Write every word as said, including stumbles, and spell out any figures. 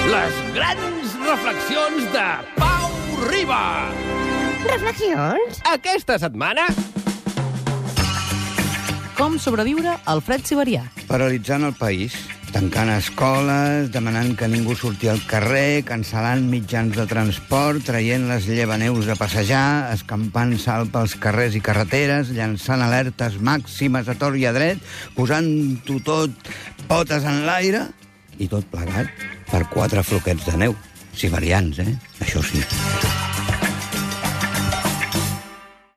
Les grans reflexions de Pau Riba. Reflexions? Aquesta setmana... Com sobreviure al fred siberià. Paralitzant el país, tancant escoles, demanant que ningú surti al carrer, cancel·lant mitjans de transport, traient les llevaneus a passejar, escampant sal pels carrers i carreteres, llançant alertes màximes a tort i a dret, posant-ho tot potes en l'aire, i tot plegat per quatre floquets de neu. Siberians, eh? Això sí.